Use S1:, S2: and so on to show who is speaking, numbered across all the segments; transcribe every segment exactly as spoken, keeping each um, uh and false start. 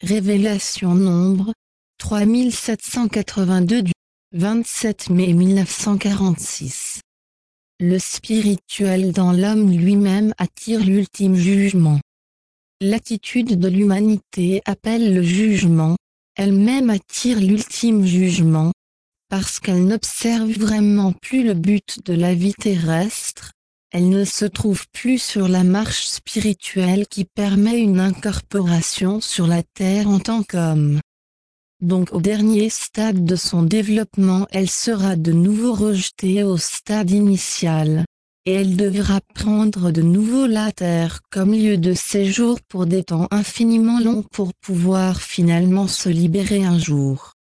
S1: Révélation Nombre, trois mille sept cent quatre-vingt-deux du vingt-sept mai mille neuf cent quarante-six. Le spirituel dans l'homme lui-même attire l'ultime jugement. L'attitude de l'humanité appelle le jugement, elle-même attire l'ultime jugement, parce qu'elle n'observe vraiment plus le but de la vie terrestre, elle ne se trouve plus sur la marche spirituelle qui permet une incorporation sur la terre en tant qu'homme. Donc au dernier stade de son développement elle sera de nouveau rejetée au stade initial, et elle devra prendre de nouveau la terre comme lieu de séjour pour des temps infiniment longs pour pouvoir finalement se libérer un jour.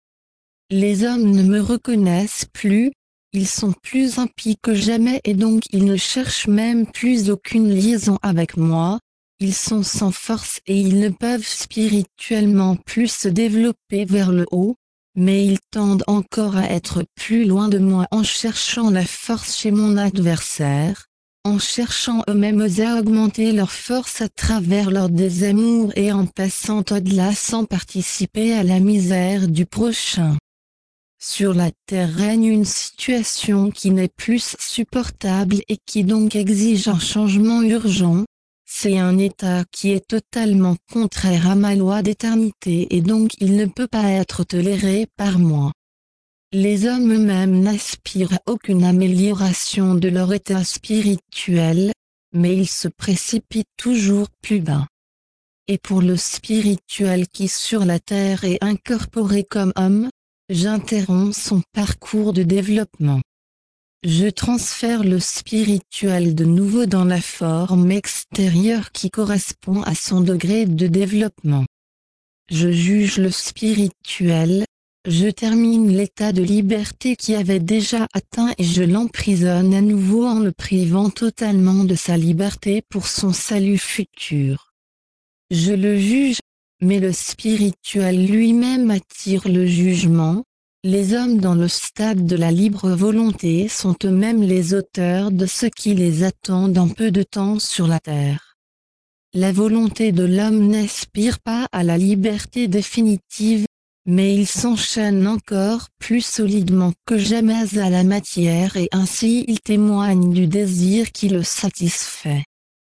S1: Les hommes ne me reconnaissent plus, ils sont plus impies que jamais et donc ils ne cherchent même plus aucune liaison avec moi, ils sont sans force et ils ne peuvent spirituellement plus se développer vers le haut, mais ils tendent encore à être plus loin de moi en cherchant la force chez mon adversaire, en cherchant eux-mêmes à augmenter leur force à travers leur désamour et en passant au-delà sans participer à la misère du prochain. Sur la terre règne une situation qui n'est plus supportable et qui donc exige un changement urgent. C'est un état qui est totalement contraire à ma loi d'éternité et donc il ne peut pas être toléré par moi. Les hommes eux-mêmes n'aspirent à aucune amélioration de leur état spirituel, mais ils se précipitent toujours plus bas. Et pour le spirituel qui sur la terre est incorporé comme homme, j'interromps son parcours de développement. Je transfère le spirituel de nouveau dans la forme extérieure qui correspond à son degré de développement. Je juge le spirituel, je termine l'état de liberté qui avait déjà atteint et je l'emprisonne à nouveau en le privant totalement de sa liberté pour son salut futur. Je le juge, mais le spirituel lui-même attire le jugement. Les hommes dans le stade de la libre volonté sont eux-mêmes les auteurs de ce qui les attend dans peu de temps sur la terre. La volonté de l'homme n'aspire pas à la liberté définitive, mais il s'enchaîne encore plus solidement que jamais à la matière et ainsi il témoigne du désir qui le satisfait.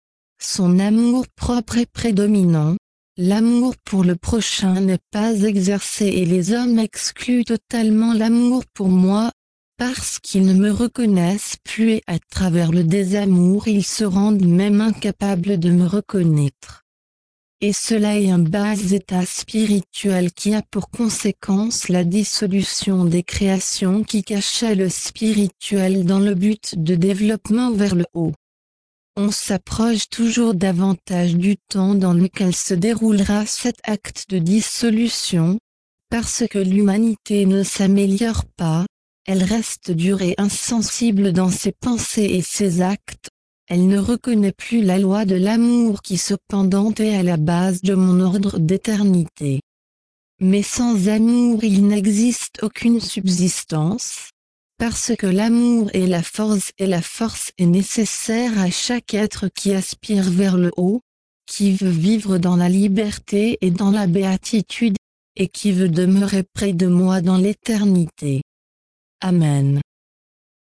S1: Son amour propre est prédominant. L'amour pour le prochain n'est pas exercé et les hommes excluent totalement l'amour pour moi, parce qu'ils ne me reconnaissent plus et à travers le désamour ils se rendent même incapables de me reconnaître. Et cela est un bas état spirituel qui a pour conséquence la dissolution des créations qui cachaient le spirituel dans le but de développement vers le haut. On s'approche toujours davantage du temps dans lequel se déroulera cet acte de dissolution, parce que l'humanité ne s'améliore pas, elle reste dure et insensible dans ses pensées et ses actes, elle ne reconnaît plus la loi de l'amour qui cependant est à la base de mon ordre d'éternité. Mais sans amour il n'existe aucune subsistance. Parce que l'amour est la force et la force est nécessaire à chaque être qui aspire vers le haut, qui veut vivre dans la liberté et dans la béatitude, et qui veut demeurer près de moi dans l'éternité. Amen.